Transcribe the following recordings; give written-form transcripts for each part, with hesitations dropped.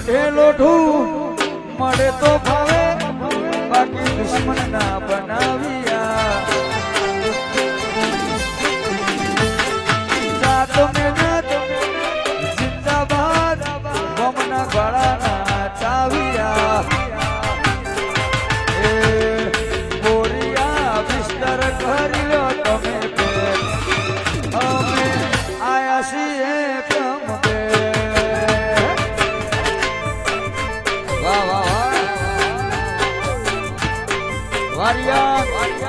પેટે લોઠું મળે તો ભાવે બાકી દુશ્મન ના બનાવ્યા જાત મહેનત જિંદાબાદ ગમના ગળાના ચાવ્યા એ બોરિયા બિસ્તર કરી લો તમે અમે આયા છીએ કમબે વાહ વાહ વારિયા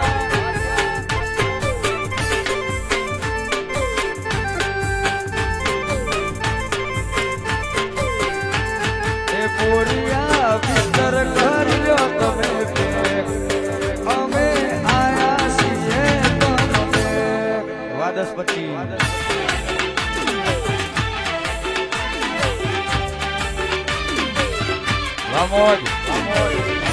એ બોરિયા બિસ્તર કરી લો તમે અમે આયા છીએ કમબે વાદસ પછી Vamos, vamos.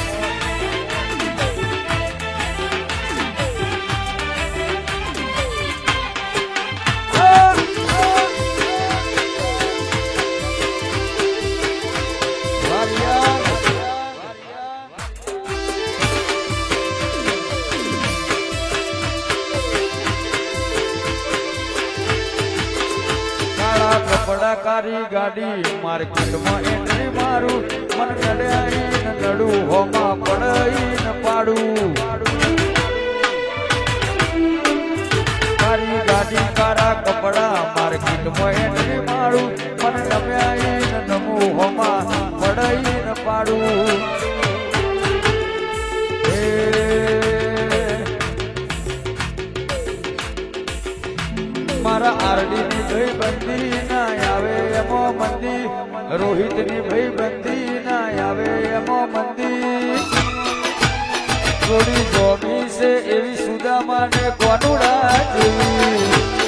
કપડાકારી ગાડી માર્કેટમાં એન્ટ્રી મારું મન નડ્યા નડું હોમાં પડાઈને પાડું કારી ગાડી કારા કપડા માર્કેટમાં એન્ટ્રી મારું મન નમ્યા નમું હોમાં પડાઈને પાડું મારા આરડી ની ભાઈ બંદી ના આવે એમો મંદી રોહિત ની ભાઈ બંદી ના આવે એમો મંદી થોડી જોમી છે એવી સુદામા ને કોનુડા જેવી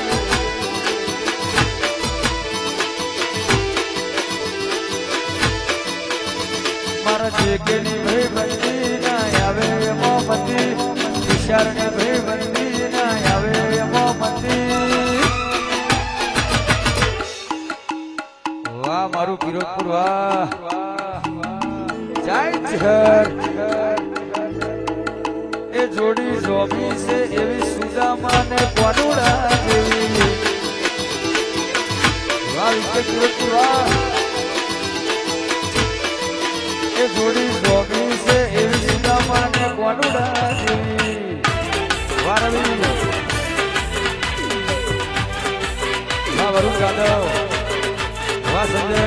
મારા જેકે ની ભાઈ બંદી ના આવે એમો મંદી વિશાળ ની ભાઈ બંદી ના આવે એમો મંદી વાહ મારું વિરોધપુર વાહ જય જહર એ જોડી જોમી છે એવી સુદામા ને કોનુડા જેવી વાહ વિરોધપુર વાહ એ જોડી જોમી છે એવી સુદામા ને કોનુડા જેવી વાહ રવિ વાહ વરુણ જાદવ વાહ સંજય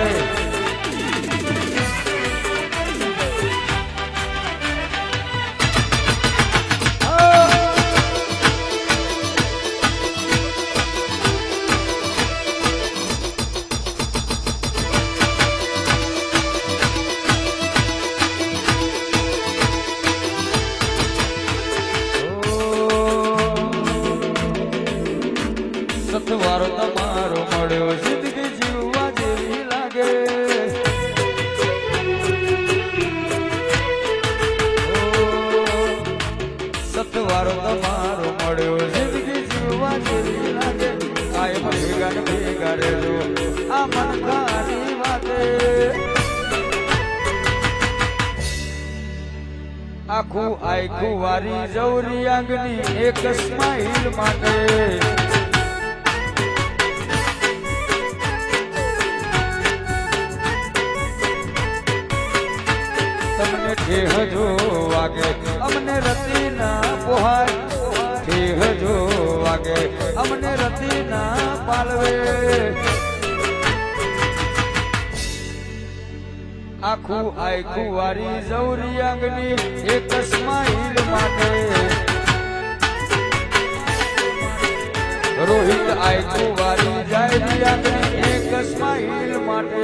સતવારો તમારો મળ્યો જિંદગી જીવવા જેવી લાગે સતવારો તમારો મળ્યો જિંદગી જીવવા જેવી લાગે કાયમ ભેગા ને ભેગા રહેજો આ મનકાની વાતે આખું આખું વારી જવરી આંગની એક સ્માઈલ માટે તમને ઠેહજો વાગે અમને રતી ના પોહાય ઠેહજો વાગે અમને રતી ના પાલવે આખું આખું વારી જવરી આંગની એક સ્માઈલ માટે રોહિત આખું વારી જાય આંગની એક સ્માઈલ માટે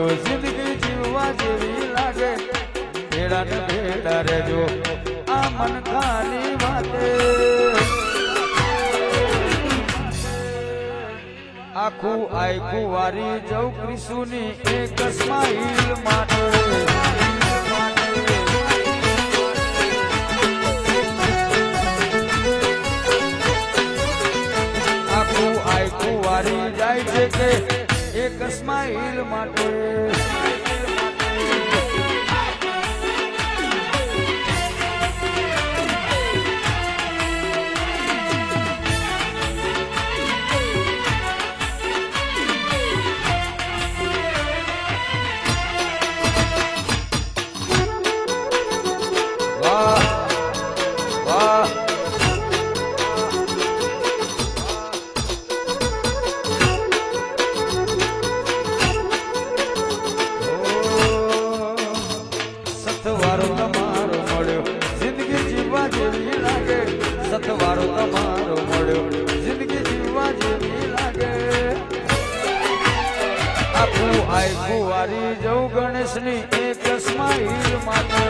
મળ્યો જિંદગી જીવવા જેવી લાગે ભેડા ને ભેડા રેજો આ મનખાની વાતે આખું આખું વારી જઉં ક્રિશુની એક સ્માઈલ માટે આખું આખું વારી જાય છે કે એક સ્માઈલ માટે સથવારો તમારો મળ્યો જિંદગી જીવવા જેવી લાગે સથવારો તમારો મળ્યો જિંદગી જીવવા જેવી લાગે આખું આખું વારી જવું ગણેશની એક સ્માઈલ માટે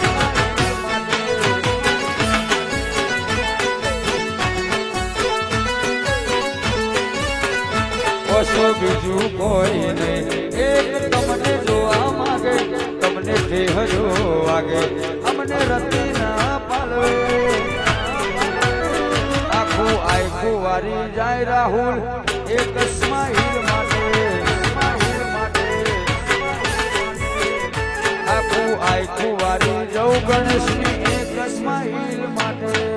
ઓછો બીજું કોઈ નહીં એક તમને જોવા માંગે તમને દેહ જો વાગે અમને રતી ના પાલવે આખું આખું વારી જાય રાહુલ એક સ્માઈલ માટે આખું આખું વારી જવું ગણેશની એક સ્માઈલ માટે